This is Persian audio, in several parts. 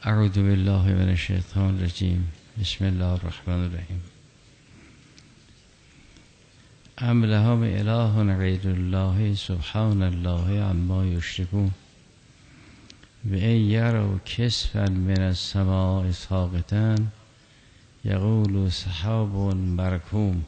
اعوذ بالله من الشیطان الرجیم. بسم الله الرحمن الرحیم. ام لهم اله غیر الله سبحان الله عما یشرکون و ان یروا کسفا من السماء ساقطا یقولوا سحاب مرکوم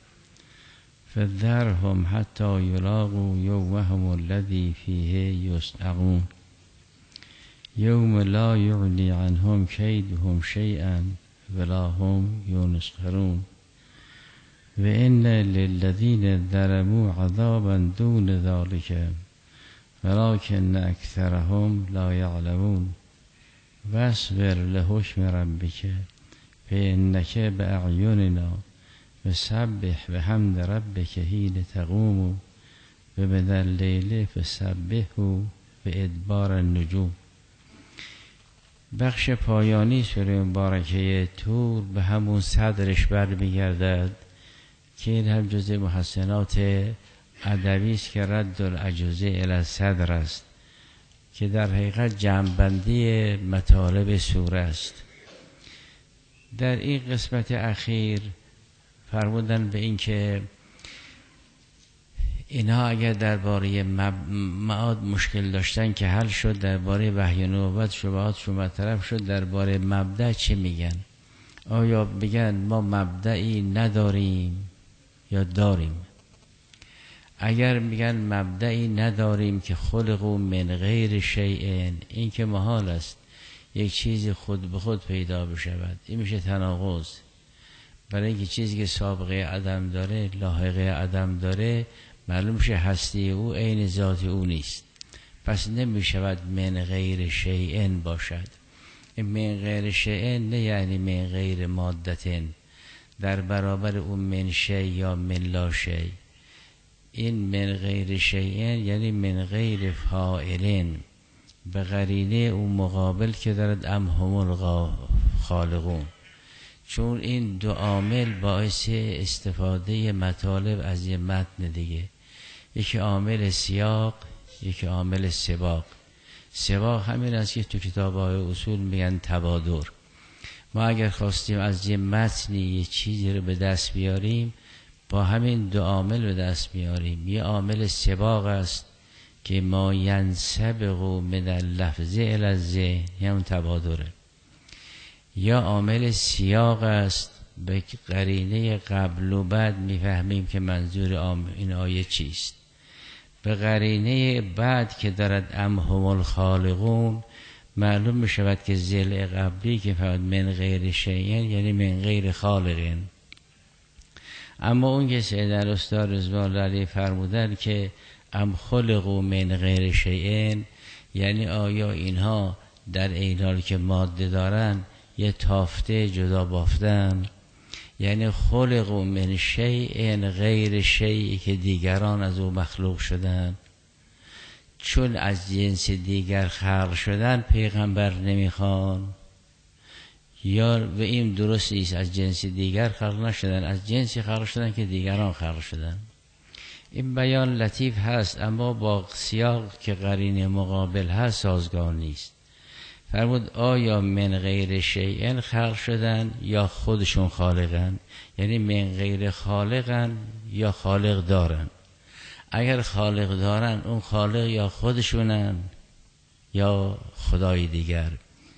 فذرهم حتی یلاقوا یومهم الذی فیه یصعقون یوم لا یغنی عنهم کیدهم شیئا ولا هم ینصرون و ان للذین ظلموا عذابا دون ذلک ولکن اکثرهم لا یعلمون واصبر لحکم ربک فانک باعیننا وسبح بحمد ربک حین تقوم و من اللیل فسبحه بادبار النجوم. بخش پایانی سوره مبارکه طور به همون صدرش برمیگردد که این هم جزء محسنات ادبی است که رد العجوزه الی الصدر است که در حقیقت جمع‌بندی مطالب سوره است. در این قسمت اخیر فرمودن به این که اینها اگر درباره معاد مشکل داشتن که حل شد، درباره وحی و نبوت شبهاتشون برطرف شد، درباره مبدأ چه میگن؟ آیا بگن ما مبدئی نداریم یا داریم؟ اگر میگن مبدئی نداریم که خلقوا من غیر شیء، این که محال است یک چیزی خود به خود پیدا بشود، این میشه تناقض. برای اینکه چیزی که سابقه عدم داره، لاحقه عدم داره، معلوم میشه هستی او عین ذات او نیست، پس نمیشود من غیر شیء باشد. من غیر شیء نه یعنی من غیر مادتن، در برابر اون من شیء یا من لا شیء. این من غیر شیء یعنی من غیر فاعلن، به قرینه اون مقابل که دارد ام هم الخالقون. چون این دو عامل باعث استفاده مطالب از یه متن دیگه، یکی عامل سیاق، یکی عامل سباق. سباق همین است که تو کتاب‌های اصول میگن تبادر. ما اگر خواستیم از یه متنی یه چیزی رو به دست بیاریم، با همین دو عامل به دست میاریم. یه عامل سباق است که ما ینسبق من اللفظ الی الذهن، یعنی تبادره. یا عامل سیاق است، به قرینه قبل و بعد میفهمیم که منظور این آیه چیست. به قرینه بعد که دارد ام هم الخالقون، معلوم میشود که ضلع قبلی که فقط من غیر شیء یعنی من غیر خالقین. اما اون که سید الاستاد رضوان الله علیه فرمودن که ام خلقوا من غیر شیء، یعنی آیا اینها در این حال که ماده دارن یه تافته جدا بافتن، یعنی خلقوا من شیء غیر شیء که دیگران از او مخلوق شدن. چون از جنس دیگر خلق شدن پیغمبر نمیخوان، یا به این درست نیست از جنس دیگر خلق نشدن، از جنسی خلق شدن که دیگران خلق شدن. این بیان لطیف هست اما با سیاق که قرینه مقابل هست سازگار نیست. فرمود آیا من غیر شیء خلق شدن یا خودشون خالقن؟ یعنی من غیر خالقن یا خالق دارن؟ اگر خالق دارن اون خالق یا خودشونن یا خدای دیگر.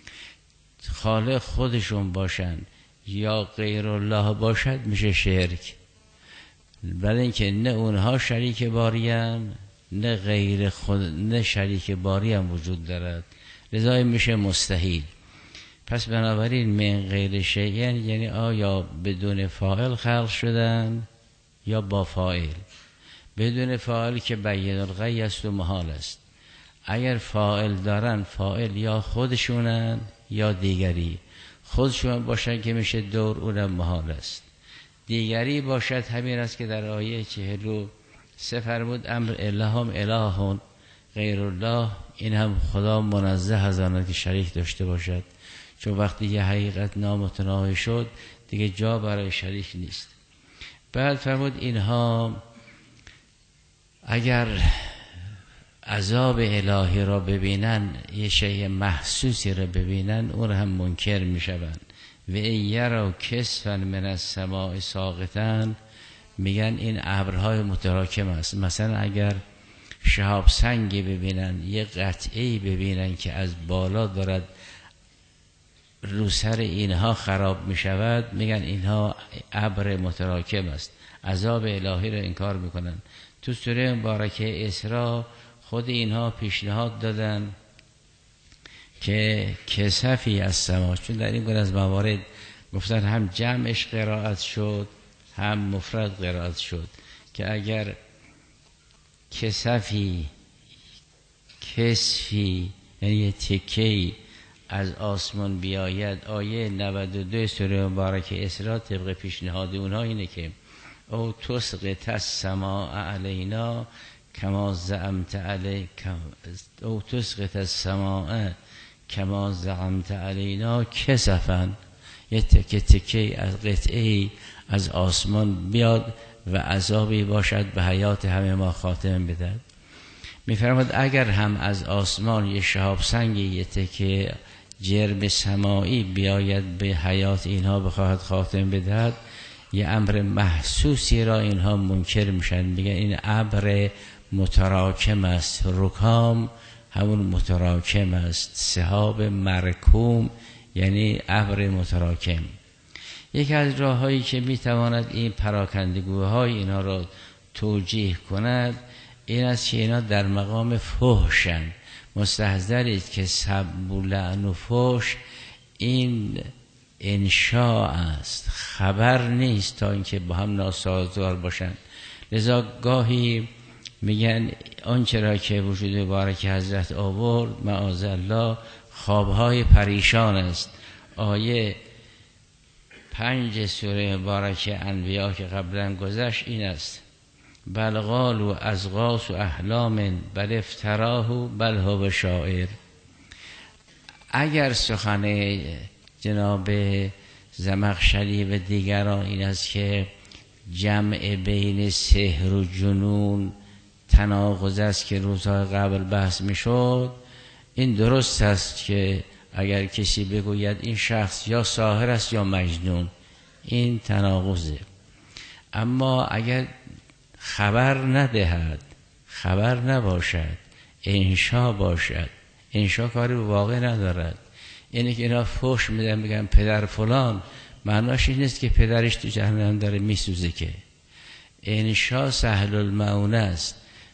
خالق خودشون باشن یا غیر الله باشد میشه شرک، برای اینکه نه اونها شریک باریان نه غیر خود، نه شریک باری هم وجود دارد، لذا میشه مستحیل. پس بنابراین من غیر شیء یعنی آیا بدون فاعل خلق شدن یا با فاعل. بدون فاعل که بین الغی است و محال است. اگر فاعل دارن، فاعل یا خودشونن یا دیگری. خودشون باشن که میشه دور، اونم محال است. دیگری باشد همین است که در آیه 43 فرمود امر الهم اله غیر الله، این هم خدا منزه از آن که شریک داشته باشد، چون وقتی یه حقیقت نامتناهی شد دیگه جا برای شریک نیست. بعد فرمود اینها اگر عذاب الهی را ببینن، یه شیء محسوسی را ببینن، اون هم منکر میشوند. و یروا کسفا من السماء ساقطا، میگن این ابرهای متراکم است. مثلا اگر شهاب سنگی ببینن، یه قطعه‌ای ببینن که از بالا دارد رو سر اینها خراب میشود، میگن اینها ابر متراکم است، عذاب الهی را انکار میکنن. تو سوره مبارکه اسراء خود اینها پیشنهاد دادن که کسفی از سما، چون در این گونه از موارد گفتن هم جمعش قرائت شد هم مفرد قرائت شد، که اگر کسفی یعنی یه تکه‌ای از آسمان بیاید، آیه 92 سوره مبارکه اسراء طبق پیشنهاد اونها اینه که او تسقط السماء علینا کما زعمت او تسقط السماء کما زعمت علینا کسفا، یه تکه از قطعه‌ای از آسمان بیاد و عذابی باشد به حیات همه ما خاتمه بدهد. میفرماد اگر هم از آسمان یه شهاب سنگی، یه تکه جرم سمایی بیاید به حیات اینها بخواهد خاتمه بدهد، یه امر محسوسی را اینها منکر میشن، میگن این ابر متراکم است. رکام همون متراکم است، سحاب مرکوم یعنی ابر متراکم. یکی از راههایی که میتواند این پراکندگوهای اینا را توجیه کند این است که اینا در مقام فحشند. مستحضرید که سب و لعن و فحش این انشاء است، خبر نیست تا اینکه با هم ناسازگار باشند. لذا گاهی میگن آنچه را که وجود مبارک حضرت آورد معاذالله خوابهای پریشان است. آیه 5 سوره مبارک انبیاء که قبلا گذشت این است: بل قالوا اضغاث احلام بل افتراه بل هو شاعر. اگر سخن جناب زمخشری و دیگران این است که جمع بین سحر و جنون تناقض است که روزهای قبل بحث میشد، این درست است که اگر کسی بگوید این شخص یا ساحر است یا مجنون، این تناقضه. اما اگر خبر ندهد، خبر نباشد، انشا باشد، انشا کاری به واقع ندارد. اینه که اینا فحش میدن میگن پدر فلان، معناش این نیست که پدرش تو جهنم داره میسوزه، که انشا سهل المعونه است.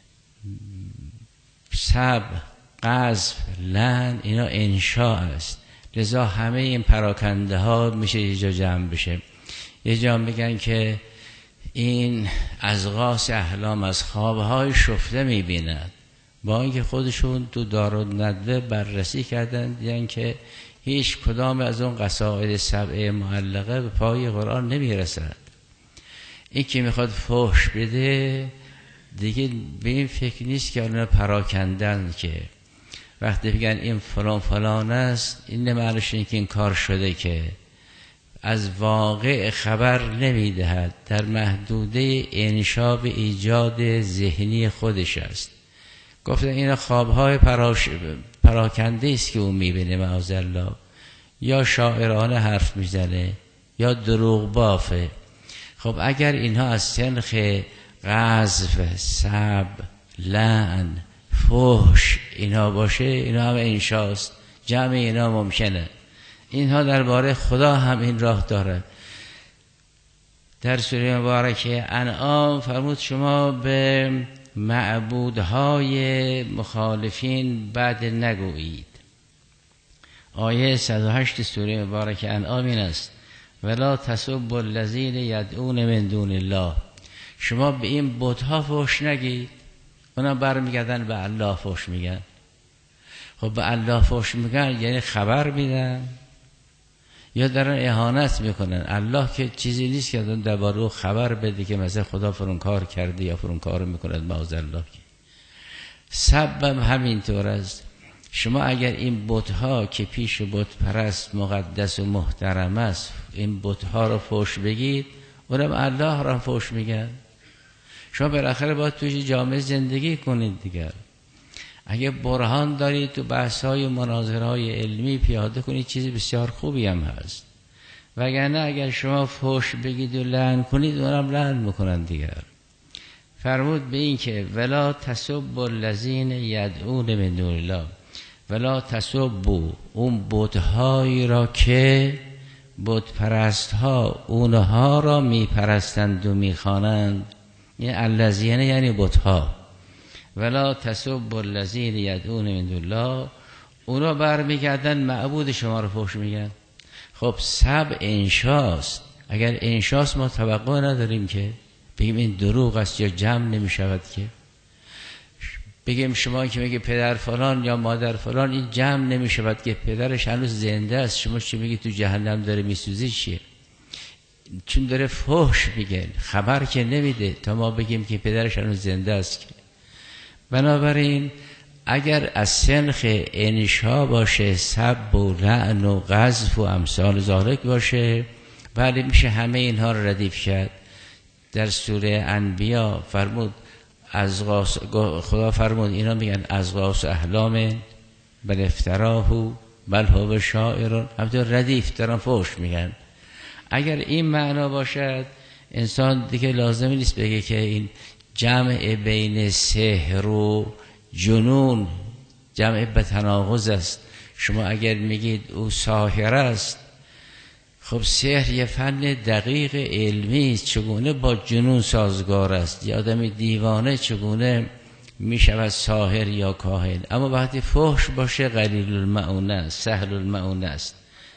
سب، قذف، لعن اینا انشا است. لذا همه این پراکنده ها میشه یه جا جمع بشه. یه جا میگن که این اضغاث احلام از خوابهای شفته میبیند، با اینکه خودشون تو دارالندوه بررسی کردن دیدن که هیچ کدام از اون قصائد 7 معلقه به پای قرآن نمیرسد. این که میخواد فحش بده دیگه به این فکر نیست که اون پراکندن، که وقتی بگن این فلان فلان است این معنیش اینه که این کار شده، که از واقع خبر نمیدهد، در محدوده انشا به ایجاد ذهنی خودش است. گفتن این خوابهای پراکنده است که اون میبینه معاذالله، یا شاعرانه حرف میزنه یا دروغ بافه. خب اگر اینها از سنخ قذف، سب، لعن، فحش اینا باشه، اینا هم انشاست، جمع اینا ممکنه. اینها درباره خدا هم این راه دارد. در سوره مبارکه انعام فرمود شما به معبودهای مخالفین بد نگویید. آیه 108 سوره مبارکه انعام این است: ولا تسبوا الذین یدعون من دون الله. شما به این بت‌ها فحش نگید. اونا برمیگردن به الله فحش میگن. خب به الله فحش میگن یعنی خبر میدن یا دارن اهانت میکنن. الله که چیزی نیست که درباره خبر بده که مثلا خدا فرون کار کرده یا فرون کار میکند معاذالله. که سبب همینطور است. شما اگر این بت‌ها که پیش بت پرست مقدس و محترم است این بت‌ها رو فحش بگید، اونم الله را فحش میگن. شما بالاخره باید توی جامعه زندگی کنید دیگر. اگه برهان دارید تو بحث‌های مناظره‌های علمی پیاده کنید، چیز بسیار خوبی هم هست. وگرنه اگر شما فحش بگید و لعن کنید، اونم لعن میکنن دیگر. فرمود به این که ولا تسبوا الذین یدعون من دون الله، ولا تسبوا اون بت‌هایی را که بت پرست ها اونها را میپرستند و میخوانند، این الذین یعنی بت‌ها. ولا تسبوا الذین یدعون من دون الله، اونا برمیگردن معبود شما رو فحش میگن. خب سب انشاست، اگر انشاست ما توقع نداریم که بگیم این دروغ است یا جمع نمیشود، که بگیم شما که میگه پدر فلان یا مادر فلان این جمع نمیشود که پدرش هنوز زنده است، شما چی میگی تو جهنم داره میسوزی چیه؟ چون داره فحش میگه، خبر که نمیده تا ما بگیم که پدرش هنوز زنده است. که بنابراین اگر از سنخ انشا باشه، سب و لعن و قذف و امثال ذالک باشه، بله میشه همه اینها رو ردیف کرد. در سوره انبیا فرمود خدا فرمود اینا میگن ازغاث احلام بل افتراه بل هو شاعر، همینطور ردیف دارن فحش میگن. اگر این معنا باشد، انسان دیگه لازمی نیست بگه که این جمع بین سحر و جنون جمع به تناقض است. شما اگر میگید او ساحر است، خب سحر یه فن دقیق علمی است، چگونه با جنون سازگار است؟ یه آدم دیوانه چگونه میشود ساحر یا کاهن؟ اما وقتی فحش باشه قلیل المعونه است، سهل المعونه است.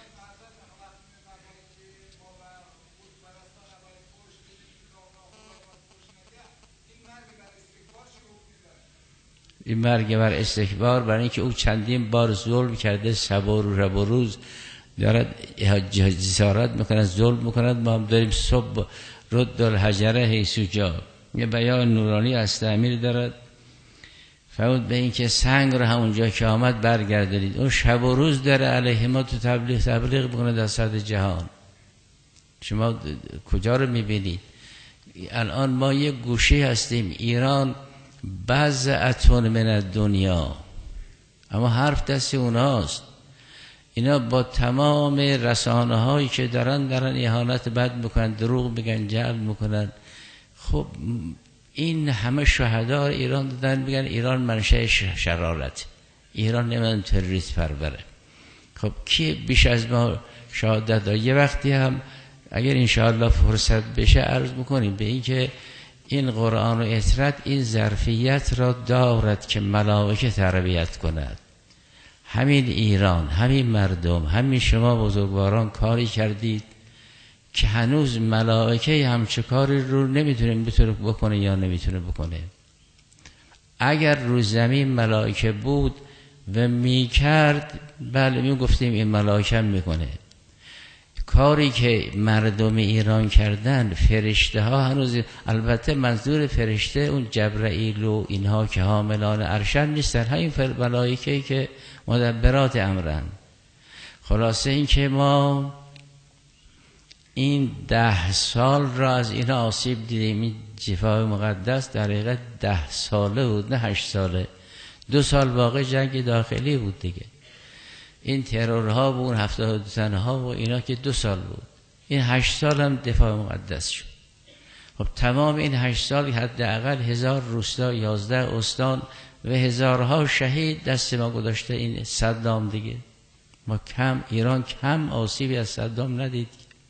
این مرگ بر استکبار، برای اینکه او چندین بار ظلم کرده، شب و روز دارد جسارت میکنند، ظلم میکنند. ما هم داریم صبح رد الحجره حیث جا، یه بیان نورانی از تعمیر دارد. فرمود به این که سنگ رو همونجا که آمد برگردانید. اون شب و روز داره علیه ما تو تبلیغ میکنه در سطح جهان. شما کجا رو میبینید؟ الان ما یه گوشه هستیم، ایران بضعة من الدنیا، اما حرف دست اوناست. اینا با تمام رسانه هایی که دارن اهانت بد میکنن، دروغ میگن، جعل میکنن. خب این همه شهدا ایران دادن، میگن ایران منشأ شرارت، ایران نمیدونم تروریست پروره. خب کی بیش از ما شهادت داره؟ یه وقتی هم اگر انشاءالله فرصت بشه عرض میکنیم به این که این قرآن و اطرت این ظرفیت را دارد که ملائکه تربیت کند. همین ایران، همین مردم، همین شما بزرگواران کاری کردید که هنوز ملائکه همچه کاری رو نمیتونه بکنه یا نمیتونه بکنه. اگر رو زمین ملائکه بود و میکرد، بله میگفتیم این ملائکه میکنه. کاری که مردم ایران کردن، فرشته ها هنوز، البته منظور فرشته اون جبرائیل و اینها که حاملان عرشن نیستن، همین ملائکه‌ای که مدبرات امرن. خلاصه این که ما این 10 سال را از این آسیب دیدیم. این جفای مقدس در حقیقت 10 ساله بود، نه 8 ساله. 2 سال واقع جنگ داخلی بود دیگه. این ترورها و اون 72 تنها و اینا که 2 سال بود. این 8 سال هم دفاع مقدس شد. خب تمام این 8 سال حداقل 1000 روستا، 11 استان و هزارها شهید دست ما گذاشته. این صدام دیگه، ما ایران کم آسیبی از صدام ندید.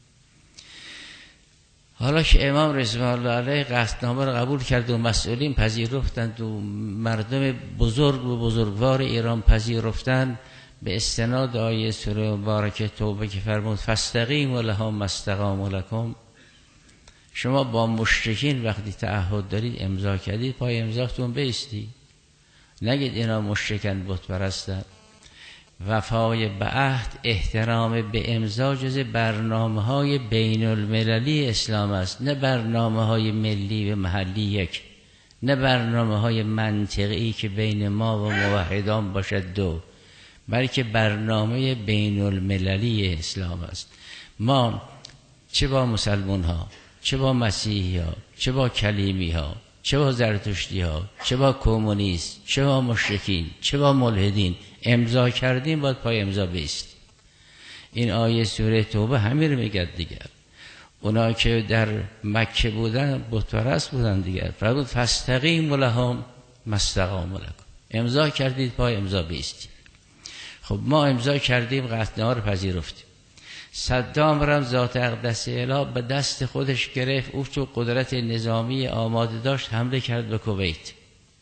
حالا که امام رضوان الله علیه قصدنامه رو قبول کرد و مسئولین پذیرفتند و مردم بزرگ و بزرگوار ایران پذیرفتند، به استناد آیه سوره مبارکه توبه که فرمود فاستقیموا لهم ما استقاموا لکم. شما با مشرکین وقتی تعهد دارید، امضا کردید، پای امضاتون بایستید، نگید اینا مشرکن، بت پرستن. وفای به عهد، احترام به امضا جز برنامه‌های بین المللی اسلام است، نه برنامه‌های ملی و محلی یک، نه برنامه‌های منطقی که بین ما و موحدان باشد 2، بلکه برنامه بین المللی اسلام است. ما چه با مسلمان ها، چه با مسیحی ها، چه با کلیمی ها، چه با زرتشتی ها، چه با کمونیست، چه با مشرکین، چه با ملحدین امضا کردیم، باید پای امضا بیستیم. این آیه سوره توبه همین رو میگه دیگر. اونا که در مکه بودن بت پرست بودن دیگر، فرمود فاستقیموا لهم ما استقاموا لکم، امضا کردید پای امضا بیستید. خب ما امضا کردیم، قطعنامه رو پذیرفتیم. صدام رم ذات اقدس اله به دست خودش گرفت، او تو قدرت نظامی آماده داشت، حمله کرد به کویت.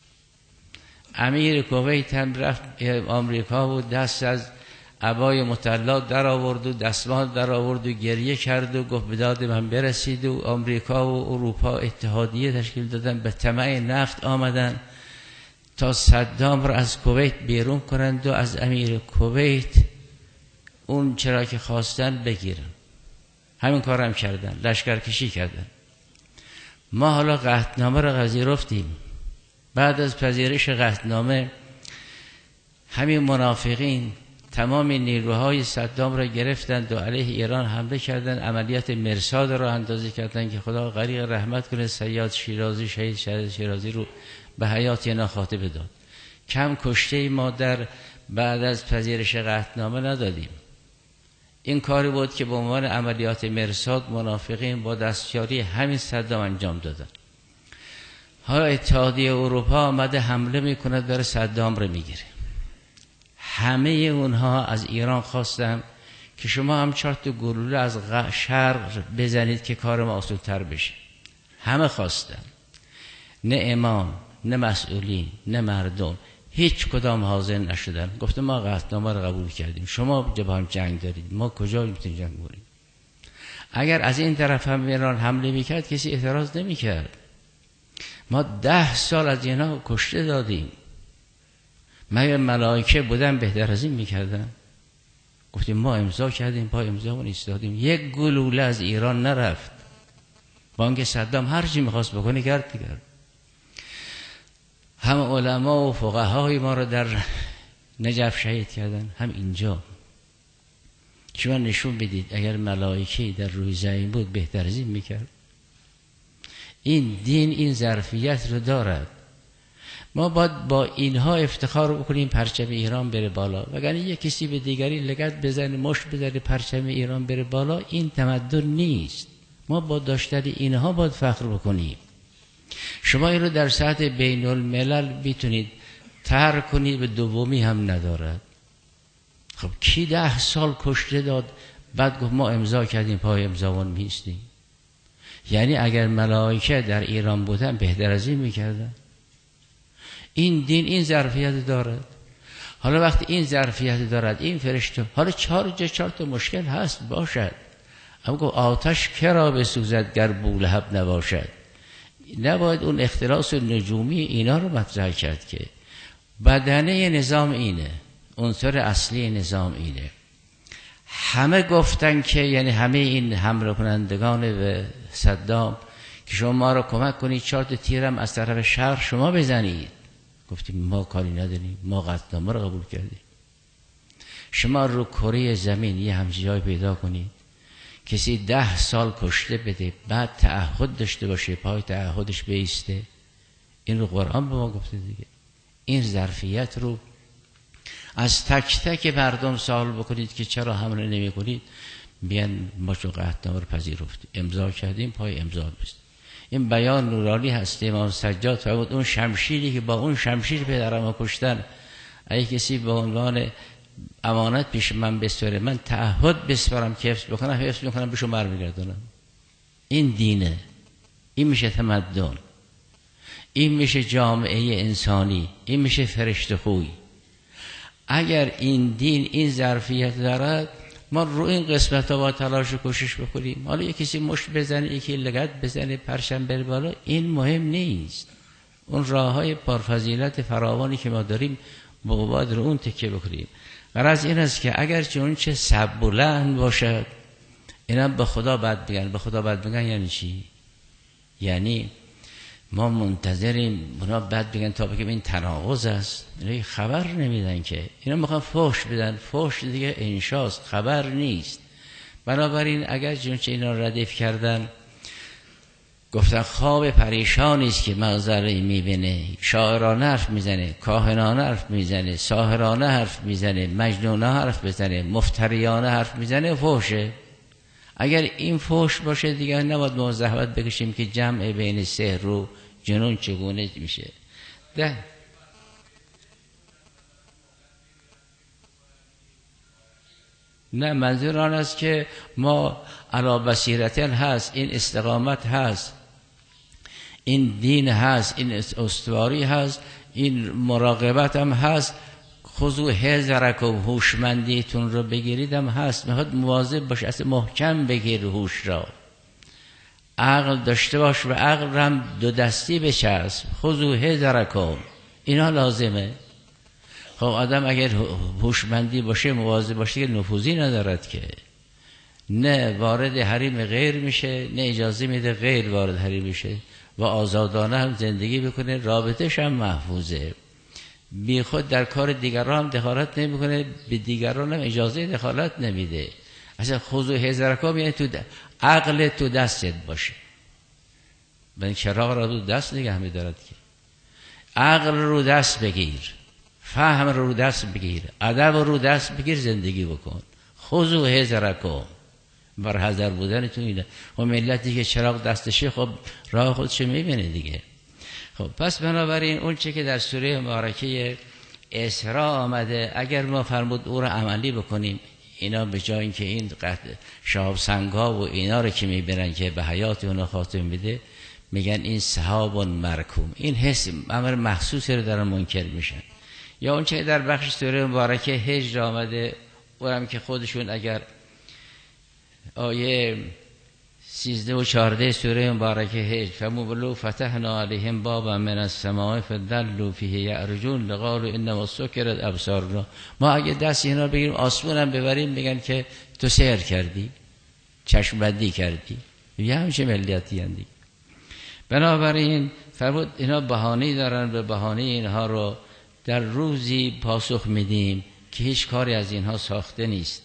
امیر کویت هم رفت آمریکا بود، دست از عبای مطلات در آورد و دستمال در آورد و گریه کرد و گفت به داد من برسید و آمریکا و اروپا اتحادیه تشکیل دادن، به طمع نفت آمدن تا صدام را از کویت بیرون کنند و از امیر کویت اون چرا که خواستن بگیرن. همین کار هم کردن، لشکرکشی کردن. ما حالا قطعنامه را پذیرفتیم. بعد از پذیرش قطعنامه همین منافقین تمام نیروهای صدام را گرفتند و علیه ایران حمله کردند. عملیات مرصاد را اندازه کردند که خدا غریق رحمت کنه صیاد شیرازی، شهید شیرازی رو به حیات اینا خاتمه داد. کم کشته ما در بعد از پذیرش قطعنامه ندادیم. این کاری بود که به عنوان عملیات مرصاد منافقین با دستیاری همین صدام انجام دادن. حالا اتحادیه اروپا آمده حمله میکنه، داره صدام رو میگیره. همه اونها از ایران خواستن که شما هم 4 تا گلوله از شرق بزنید که کار ما آسان‌تر بشه. همه خواستن، نه امام، نه مسئولین، نه مردم، هیچ کدام حاضر نشدن. گفتم ما قطعنامه رو قبول کردیم، شما با هم جنگ دارید، ما کجا میتونیم جنگ کنیم؟ اگر از این طرف هم ایران حمله میکرد کسی اعتراض نمیکرد. ما 10 سال از اینا کشته دادیم. مگر ملائکه بودن بهتر از این میکردن؟ گفتیم ما امضا کردیم، پای امضامون ایستادیم. یک گلوله از ایران نرفت. بانک صدام هر چی میخواست بکنه کرد. هم علما و فقهای ما رو در نجف شهید کردن، هم اینجا. شما نشون بدید اگر ملائکه در روی زمین بود بهتر از این میکرد. این دین این ظرفیت رو دارد. ما باید با اینها افتخار بکنیم پرچم ایران بره بالا. وگرنه یک کسی به دیگری لگد بزنه، مشت بزنه پرچم ایران بره بالا، این تمدن نیست. ما با داشتن اینها باید فخر بکنیم. شما این رو در سطح بین الملل میتونید طرح کنید، به دومی هم ندارد. خب کی 10 سال کشته داد بعد گفت ما امضا کردیم پای امضامون میستیم؟ یعنی اگر ملائکه در ایران بودن بهتر از این میکردن. این دین این ظرفیت دارد. حالا وقتی این ظرفیت دارد، این فرشته، حالا 4 تا مشکل هست باشد، اما گفت آتش کرا بسوزد گر بولهب نباشد. نباید اون اختلاس نجومی اینا رو مطرح کرد که بدنه نظام اینه، عنصر اصلی نظام اینه. همه گفتن که یعنی همه این حمله کنندگان به صدام که شما ما رو کمک کنید 4 تا تیرم از طرف شرق شما بزنید. گفتیم ما کاری نداریم، ما قطعنامه رو قبول کردیم. شما رو کره زمین یه همچین جای پیدا کنید کسی 10 سال کشته بده، بعد تعهد داشته باشه، پای تعهدش بیسته. این رو قرآن به ما گفته دیگه. این ظرفیت رو از تک تک مردم سوال بکنید که چرا حمله نمی کنید، بیان ما چون قطعنامه رو پذیرفتیم، امضا کردیم، پای امضا بستیم. این بیان نورانی هست. امام سجاد فرمود اون شمشیری که با اون شمشیر پدرم کشتن، اگه کسی به عنوان امانت پیش من بسپره، من تعهد بسپرم که حفظ بکنم، حفظ میکنم، بهشون برمیگردونم. این دینه. این میشه تمدن. این میشه جامعه انسانی. این میشه فرشته خوی. اگر این دین این ظرفیت دارد، ما رو این قسمت ها با تلاش و کوشش بکنیم. حالا یکی کسی مشت بزنه، یکی لگد بزنه، پرچم بره بالا، این مهم نیست. اون راه های پرفضیلت فراوانی که ما داریم باید رو اون تکیه بکنیم. غرض این است که اگر چون چه سبولند باشد، اینا به خدا بد بگن. به خدا بد بگن یعنی چی؟ یعنی ما منتظریم اونا بد بگن تا بگیم این تناقض است. اینا خبر نمیدن که اینا میخوان فحش بدن. فحش دیگه انشاست، خبر نیست. بنابراین اگر چون چه اینا ردیف کردن، گفتن خواب پریشانی است که مغزره میبینه، شاعرانه حرف میزنه، کاهنانه حرف میزنه، ساحرانه حرف میزنه، مجنونه حرف بزنه، مفتریانه حرف میزنه، فحشه. اگر این فحش باشه دیگه نباید ما زحمت بکشیم که جمع بین سحر و جنون چگونه میشه. نه، منظور آن است که ما علی بصیرت هست، این استقامت هست، این دین هست، این استواری هست، این مراقبت هم هست. خذوا حذرکم، هوشمندیتون رو بگیرید هم هست. میخواد مواظب باش، اصلا محکم بگیر هوش را، عقل داشته باش و عقل هم دو دستی بچسب. خذوا حذرکم، اینا لازمه. خب آدم اگر هوشمندی باشه، مواظب باشه، که نفوذی ندارد که نه وارد حریم غیر میشه، نه اجازه میده غیر وارد حریم میشه و آزادانه هم زندگی بکنه، رابطش هم محفوظه، بی خود در کار دیگران هم دخالت نمیکنه، به دیگران هم اجازه دخالت نمیده. اصلا خذوا حذرکم یعنی تو عقل تو دستت باشه. من چراغ را تو دست نگه می‌دارد که عقل رو دست بگیر، فهم رو دست بگیر، ادب رو دست بگیر، زندگی بکن. خذوا حذرکم، بر حذر بودن تو اینه. و ملتی که چراغ دستشه خب راه خودش میبینه دیگه. خب پس بنابراین اون چه که در سوره مبارکه اسراء آمده، اگر ما فرمود او رو عملی بکنیم، اینا به جای اینکه این شهاب سنگا و اینا رو که میبرن که به حیات اونا خاتمه میده، میگن این سحاب مرکوم، این حس امر محسوسی رو دارن منکر میشن. یا اون چه در بخش سوره مبارکه هجر آمده، اونم که خودشون اگر آیه 13 و 14 سوره مبارکه هجر، فمولو فتحنا علیهم بابا من السماء فدلوا فیه یعرجون لقالوا انما سکرت ابصارنا. ما اگه دست اینا بگیریم آسمون هم ببریم، میگن که تو سحر کردی، چشم بندی کردی. یه همچه ملیتی هندی. بنابراین فرمود اینا بهانه‌ای دارن، به بهانه اینها رو در روزی پاسخ میدیم که هیچ کاری از اینها ساخته نیست.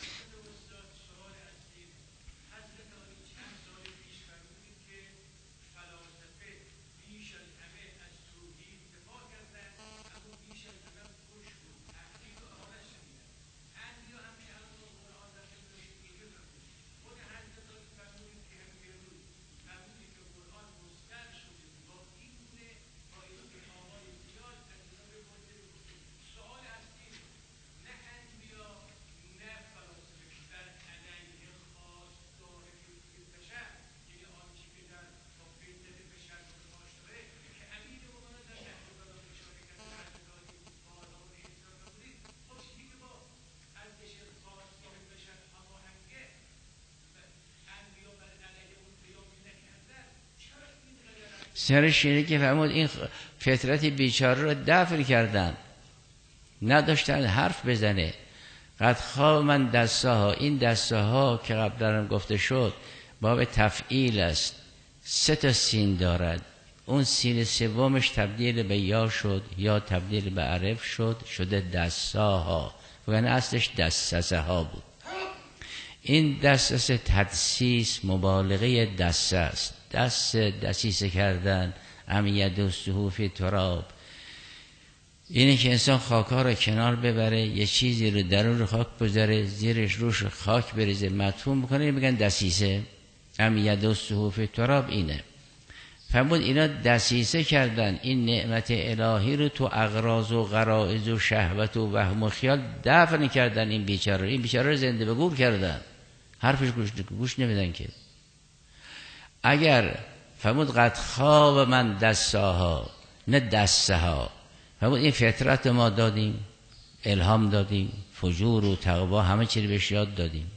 سرش اینه که فرمود این فطرت بیچاره رو دفن کردن، نداشتن حرف بزنه. قد خواب من دستاها، این دستاها که قبلا گفته شد باب تفعیل است، 3 سین دارد. اون سین سومش تبدیل به یا شد، یا تبدیل به عرف شد، شده دستاها، وگرنه اصلش دستسه ها بود. این دستسه تدسیس مبالغه دسته است، دسیسه کردن، امیت و صحوف تراب، اینه که انسان خاک‌ها رو کنار ببره، یه چیزی رو درون خاک بذاره، زیرش روش خاک بریزه، مدفون بکنه، میگن دسیسه. امیت و صحوف تراب اینه. فرمود اینا دسیسه کردن، این نعمت الهی رو تو اغراض و غرائز و شهوت و وهم و خیال دفن کردن. این بیچاره رو زنده به گور کردن، حرفش گوش نمیدن که. اگر فرمود قد خواب من دستاها، نه دسته ها. فرمود این فطرت ما دادیم، الهام دادیم، فجور و تقوا همه چی رو بهش یاد دادیم.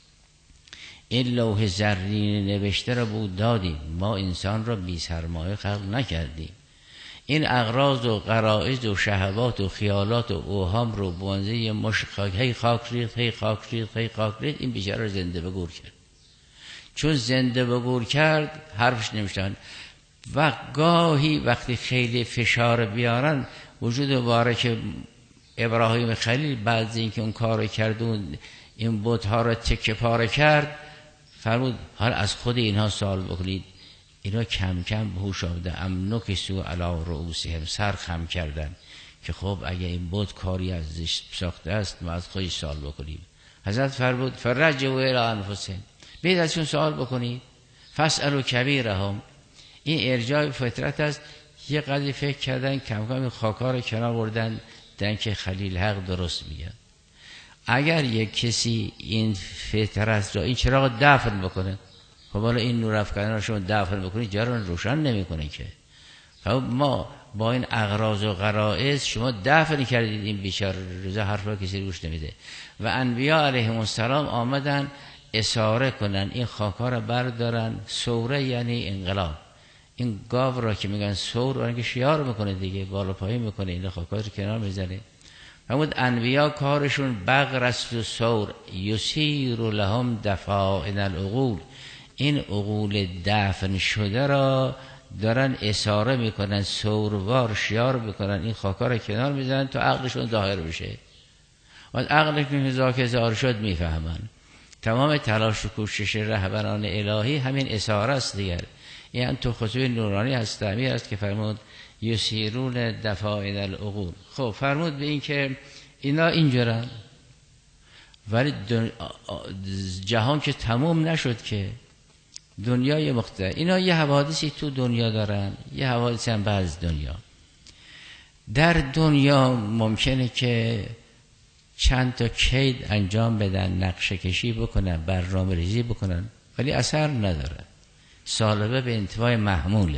این لوح زرین نوشته رو بود دادیم، ما انسان را بی سرمایه خلق نکردیم. این اغراض و غرائز و شهوات و خیالات و اوهام رو بوانزه مشت خاک، هی خاک ریخت، هی خاک ریخت، هی خاک ریخت، این بیچاره رو زنده به گور کرد. چون زنده به گور کرد حرفش نمیشتن. و گاهی وقتی خیلی فشار بیارن، وجود مبارک ابراهیم خلیل بعد از اینکه اون کارو کرد و این بت‌ها رو تکه پاره کرد، فرمود حالا از خود اینها سوال بکنید، اینا کم کم به هوش آمده. ام نکسوا علی رؤوسهم، سر خم کردن که خب اگه این بت کاری ازش ساخته است ما از خودش سوال بکنیم. حضرت فرمود فرجعوا الی انفسهم، بیاید ازشون سوال بکنید. فاسألوا کبیرهم، این ارجاع فطرت است. یه قضیه فکر کردن، کم کم خاکا رو کنار بردن، دیدن که خلیل حق درست میگه. اگر یک کسی این فطرت را، این چراغ دفن بکنه، خب حالا این نور افکنده را شما دفن بکنید جا رو روشن نمیکنه که. خب ما با این اغراض و غرائز شما دفن کردید این بیچاره، روزا حرفا کسی روش نمیده. و انبیا علیهم السلام آمدن اشاره کنن این خاکا را بردارن. سوره یعنی انقلاب. این گاو را که میگن سور، اون که شیار میکنه دیگه، بالا پایین میکنه، این خاکا رو کنار میزنه. همون انبیا کارشون بغرست و سور، یسیر لهم دفائن العقول، این عقول دفن شده را دارن اشاره میکنن، سوروار شیار میکنن، این خاکا را کنار میزنن تا عقلشون ظاهر بشه. و عقلشون که ظاهر شد میفهمن. تمام تلاش و کوشش رهبران الهی همین اشاره است دیگر. یعنی تو خطوه نورانی هست، تعمیر است که فرمود یسیرون دفائن العقول. خب فرمود به این که اینا اینجورن، ولی جهان که تموم نشد که، دنیای مختلف. اینا یه حوادثی تو دنیا دارن، یه حوادثی هم بعض دنیا. در دنیا ممکنه که چند تا کید انجام بدن، نقشه کشی بکنن، برنامه ریزی بکنن، ولی اثر نداره. سالبه به انتفاع محموله.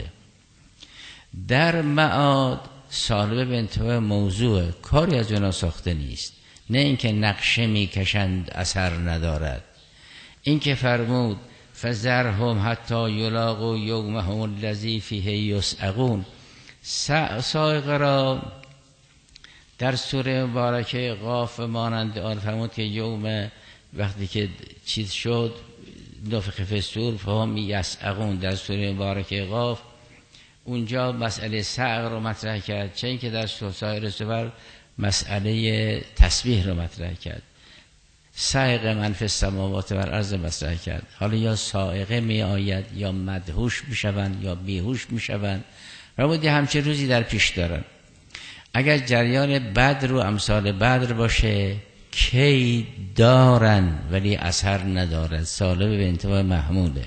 در معاد سالبه به انتفاع موضوع، کاری از اونا ساخته نیست. نه اینکه نقشه میکشند اثر ندارد. این که فرمود فذرهم حتی یلاقوا یومهم الذی فیه یسعقون، سائقه را در سوره مبارکه قاف مانند آن فرمود که یوم، وقتی که چیز شد نفخ فی الصور فهم یسعقون، در سوره مبارکه قاف اونجا مسئله صعق رو مطرح کرد، چه این که در سایر سور مسئله تسبیح رو مطرح کرد. صاعقه من فی السماوات و الارض مطرح کرد. حالا یا صاعقه می آید یا مدهوش می شوند یا بیهوش می شوند. فرمود همچه روزی در پیش دارن. اگر جریان بدر و امثال بدر باشه کید دارن ولی اثر ندارد، سالب به انتفاع محموله.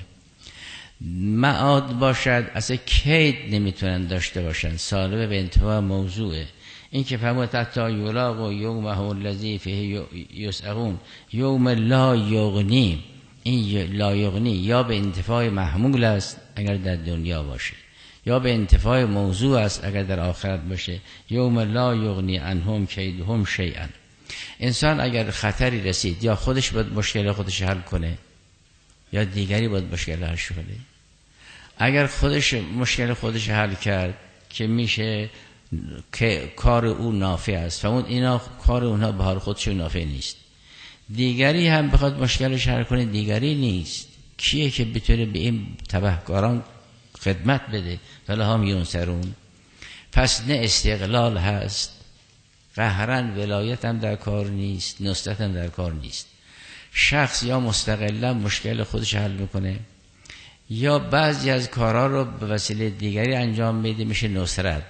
معاد باشد اصلا کید نمیتونن داشته باشن، سالب به انتفاع موضوعه. این که فرمود حتی یلاقوا یومهم الذی فیه یسعقون، یوم لا یغنی، این لا یغنی یا به انتفاع محمول است اگر در دنیا باشه، یا به انتفاع موضوع است اگر در آخرت باشه. یوم لا یغنی عنهم کیدهم شیئا. انسان اگر خطری رسید یا خودش باید مشکل خودش حل کنه یا دیگری باید مشکل حل کنه. اگر خودش مشکل خودش حل کرد که میشه که کار او نافع است، فرمود اینا کار اونها به حال خودشون نافع نیست. دیگری هم بخواد مشکلش حل کنه، دیگری نیست. کیه که بتونه به این تبهکاران خدمت بده؟ فلهم ینصرون. پس نه استقلال هست، قهرن ولایت هم در کار نیست، نصرت هم در کار نیست. شخص یا مستقلا مشکل خودش حل میکنه یا بعضی از کارها رو به وسیله دیگری انجام میده، میشه نصرت.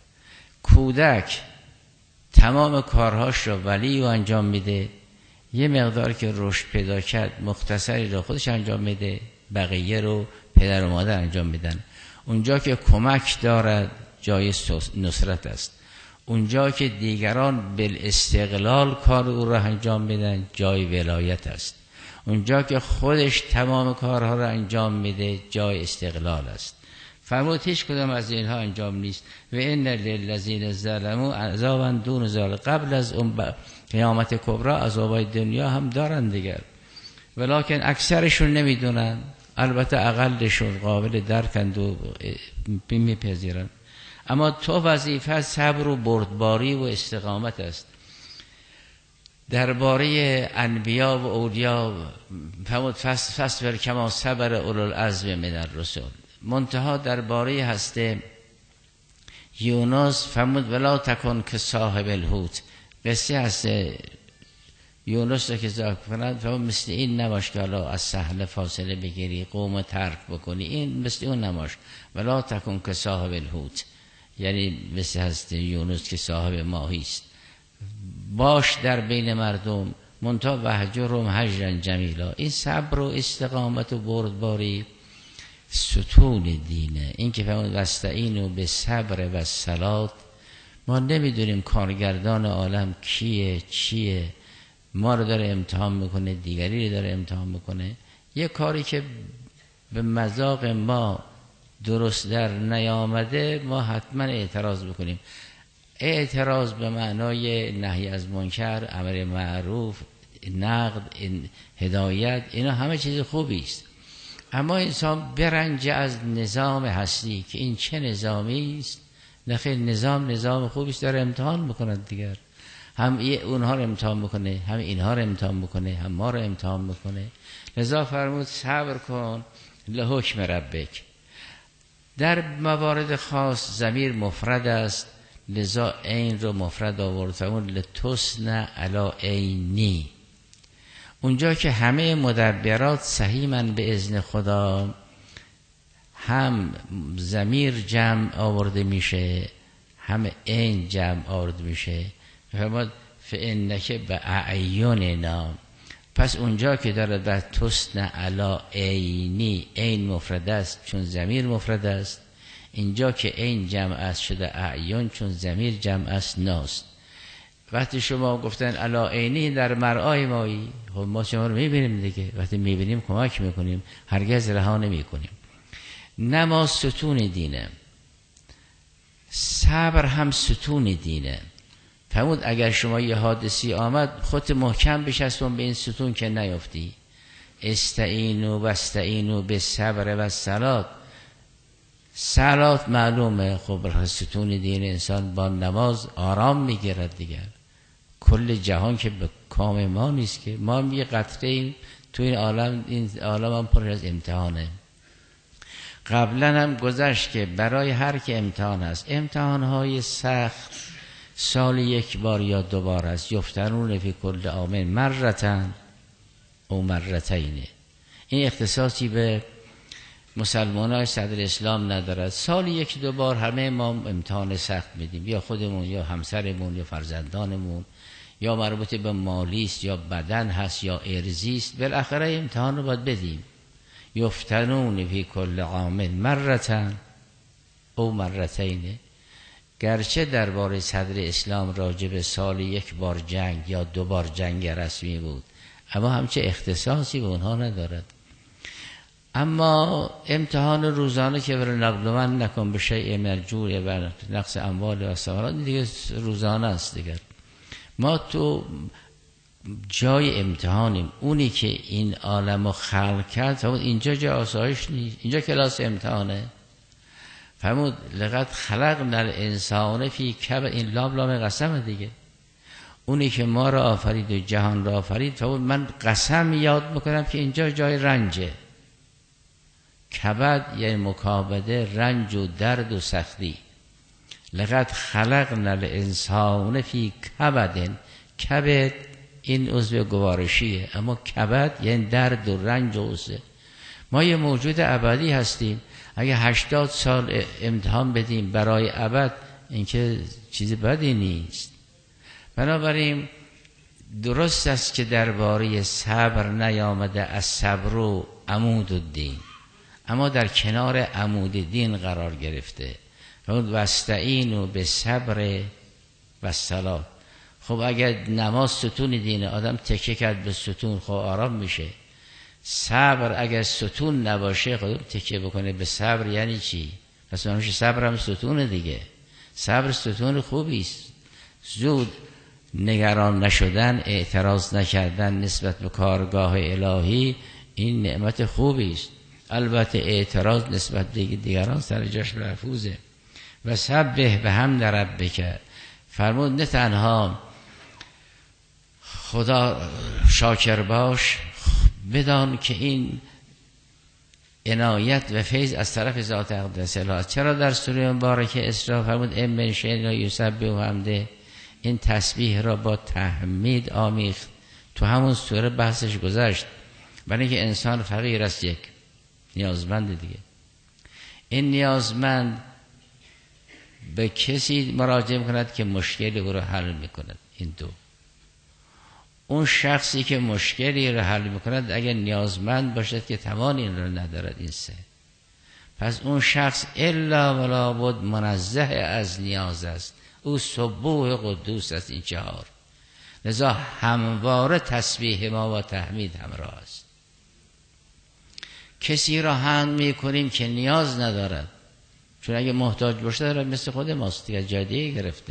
کودک تمام کارهاش رو ولی او انجام میده، یه مقدار که رشد پیدا کرد مختصری رو خودش انجام میده، بقیه رو پدر و مادر انجام میدن. اونجا که کمک دارد جای نصرت است، اونجا که دیگران بالاستقلال کار او را انجام میدن جای ولایت است، اونجا که خودش تمام کارها را انجام میده جای استقلال است. فرمود هیچ کدام از اینها انجام نیست. و ان للذین ظلموا عذابا دون ذلک، قبل از اون قیامت کبری عذابای دنیا هم دارن دیگر، ولکن اکثرشون نمیدونن. البته اقلشون قابل درکند و میپذیرن. اما تو وظیفه صبر و بردباری و استقامت است. درباره انبیا و اولیا فرمود فاصبر کما صبر اولو العزم من الرسل. منتها درباره هست یونس فرمود ولا تکن که صاحب الحوت. قصه هست یونس را که ذکر کنند مثل این نباش که حالا از سهل فاصله بگیری قوم ترک بکنی، این مثل اون نباش. ولا تکن که صاحب الحوت، یعنی مثل هست یونس که صاحب ماهی است. باش در بین مردم منتها وهجرهم هجرا جمیلا. این صبر و استقامت و بردباری ستون دینه. این که فرمود واستعینوا بالصبر والصلاة، ما نمیدونیم کارگردان عالم کیه چیه، ما رو داره امتحان میکنه، دیگری رو داره امتحان میکنه. یه کاری که به مذاق ما درست در نیامده ما حتما اعتراض بکنیم. اعتراض به معنای نهی از منکر، امر معروف، نقد، هدایت، اینا همه چیز خوبی است. اما انسان برنج از نظام هستی که این چه نظامی است. نخیر، نظام خوبی است، داره امتحان میکنه دیگر. هم اونها رو امتحان میکنه، هم اینها رو امتحان میکنه، هم ما رو امتحان میکنه. لذا فرمود صبر کن لحکم ربک. در موارد خاص ضمیر مفرد است، لذا عین رو مفرد آورد، فرمود لتسن علی عینی. اونجا که همه مدبرات صحیحاً به اذن خدا، هم ضمیر جمع آورده میشه، هم عین جمع آورده میشه. فرمود فانک باعیننا. پس اونجا که داره در تسن علی عینی، عین مفرد است چون ضمیر مفرد است. اینجا که عین جمع است شده اعیان چون ضمیر جمع است ناست. وقتی شما گفتن علی عینی در مرآی مایی، خب ما شما رو میبینیم دیگه، وقتی میبینیم کمک میکنیم، هرگز رها نمیکنیم. نماز ستون دینه، صبر هم ستون دینه. فرمود اگر شما یه حادثی آمد خودت محکم بچسبون به این ستون که نیفتی. استعینوا واستعینوا بالصبر والصلاة. صلات معلومه، خب ستون دین انسان با نماز آرام میگیرد دیگر. کل جهان که به کام ما نیست که، ما هم یه قطره ایم تو این عالم هم پر از امتحانه. قبلا هم گذشت که برای هر که امتحان هست، امتحانهای سخت سال یک بار یا دو بار است. یفتنون فی کل عام مرتن او مرتین. این اختصاصی به مسلمانای صدر اسلام ندارد. سال یک دو بار همه ما امتحان سخت میدیم، یا خودمون یا همسرمون یا فرزندانمون، یا مربوط به مالی است یا بدن هست یا ارزی است. بالاخره امتحان رو باید بدیم. یفتنون فی کل عام مرتن او مرتین. گرچه درباره صدر اسلام راجب سال یک بار جنگ یا دو بار جنگ رسمی بود، اما همچه اختصاصی به اونها ندارد. اما امتحان روزانه که بر نقل من نکن به شیء من الجوع و نقص اموال و ثمرات دیگه روزانه است دیگر. ما تو جای امتحانیم. اونی که این عالمو خلق کرد فرمود اینجا جای آسایش نیست، اینجا کلاس امتحانه. فرمود لقد خلقنا الانسان فی کبد. این لام قسم دیگه. اونی که ما را آفرید و جهان را آفرید فرمود من قسم یاد میکنم که اینجا جای رنجه. کبد یعنی مکابده، رنج و درد و سختی. لقد خلقنا الانسان فی کبد. کبد این عضو گوارشیه، اما کبد یعنی درد و رنج و غصه. ما یه موجود ابدی هستیم. اگه 80 سال امتحان بدیم برای ابد، این که چیز بدی نیست. بنابراین درست است که درباره صبر نیامده از صبر و عمود الدین، اما در کنار عمود دین قرار گرفته. واستعینوا بالصبر والصلاة. خب اگر نماز ستون دینه، آدم تکیه کرد به ستون، خب آرام میشه. صبر اگر ستون نباشه، خب تکیه بکنه به صبر یعنی چی؟ پس منوش صبر هم ستونه دیگه. صبر ستون خوبی است. زود نگران نشدن، اعتراض نکردن نسبت به کارگاه الهی، این نعمت خوبی است. البته اعتراض نسبت به دیگران سر جاش محفوظه. و سبح بحمد ربک. فرمود نه تنها خدا شاکر باش، بدان که این عنایت و فیض از طرف ذات اقدس الهی. چرا در سوره مبارکه اسراء فرمود ام من شیء لا یسبح بحمده؟ این تسبیح را با تحمید آمیخت تو همون سوره بحثش گذشت. برای اینکه انسان فقیر است، یک نیازمند دیگه. این نیازمند به کسی مراجعه میکند که مشکلی او رو حل میکند. این دو. اون شخصی که مشکلی رو حل میکند اگر نیازمند باشد که توان این رو ندارد. این سه. پس اون شخص الا ولا بد منزه از نیاز است، او سبوح قدوس است. این چهار. لذا همواره تسبیح ما و تحمید همراه است. کسی را حمد میکنیم که نیاز ندارد، چون اگه محتاج باشه داره مثل خود ماست دیگه، جادیه گرفته.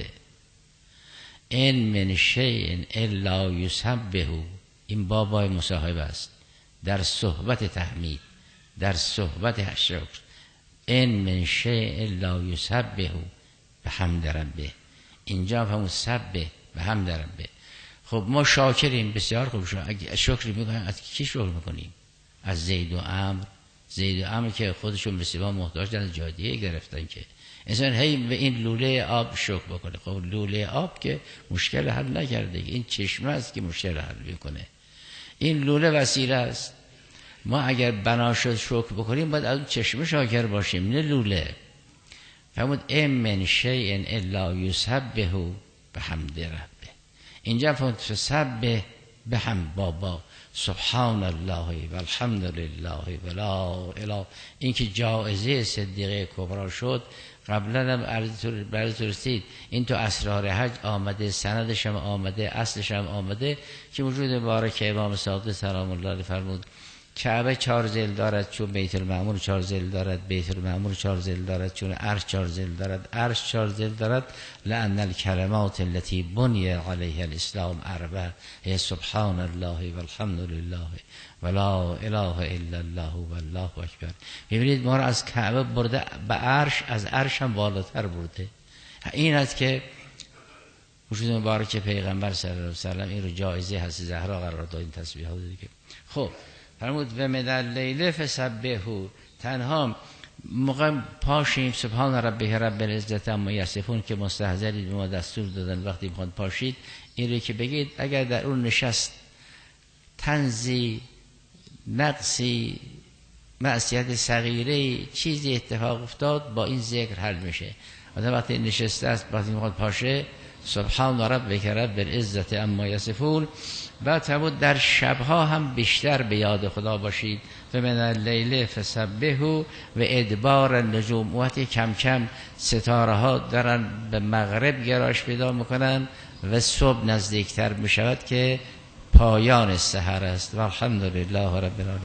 این من شیء الا یسبح، این بابای مصاحبه است در صحبت تحمید، در صحبت شکر. این من شیء الا یسبح بحمد ربه، اینجا همون سبح بحمد ربه. خب ما شاکریم، بسیار خوب. اگه شکر میکنیم از کی شکر میکنیم؟ از زید و عمرو. زید و عمرو که خودشون به سیما محتاج در جادیه گرفتن که انسان هی به این لوله آب شکر بکنه. خب لوله آب که مشکل حل نکرده، این چشمه است که مشکل حل میکنه. این لوله وسیله است. ما اگر بنا شد شکر بکنیم باید از اون چشمه شاکر باشیم، نه لوله. فرمود ام من شیء الا یسبح بحمد ربه. اینجا فرمود فسبح بحمد بابا سبحان الله و الحمد لله و لا اله. این که جایزه صدیقه کبرا شد. قبلا هم عرض رسید این تو اسرار حج آمده، سندش هم آمده، اصلش هم آمده که وجود مبارک امام صادق سلام الله علیه فرمود کعبه 4 ضلع دارد چون بیت المعمور 4 ضلع دارد، بیت المعمور 4 ضلع دارد چون عرش 4 ضلع دارد، عرش 4 ضلع دارد. لأن الکلمات التي بني عليها الاسلام اربع هي سبحان الله و الحمد لله و لا اله الا الله و الله اکبر. ببینید ما را از کعبه برده به عرش، از عرش هم بالاتر برده. این است که وجود مبارک پیغمبر صلی الله علیه و سلم این رو جایزه حضرت زهرا قرار داد. این تسبیحات دیگه. خب فرمود و من اللیل فسبحوا، تنها موقع پاشیم سبحان ربه رب العزت عما یصفون که مستحضری به ما دستور دادن وقتی میخواد پاشید این رو که بگید. اگر در اون نشست تنزی، نقصی، معصیت صغیره، چیزی اتفاق افتاد با این ذکر حل میشه. آدم وقتی نشسته است وقتی میخواد پاشه سبحان ربک رب العزت عما یصفون. بعد فرمود در شبها هم بیشتر به یاد خدا باشید. و من اللیل فسبحوا و ادبار النجوم. وقتی کم کم ستاره ها دارن به مغرب گراش پیدا میکنن و صبح نزدیکتر میشود که پایان سحر است. و الحمدلله رب العالمین.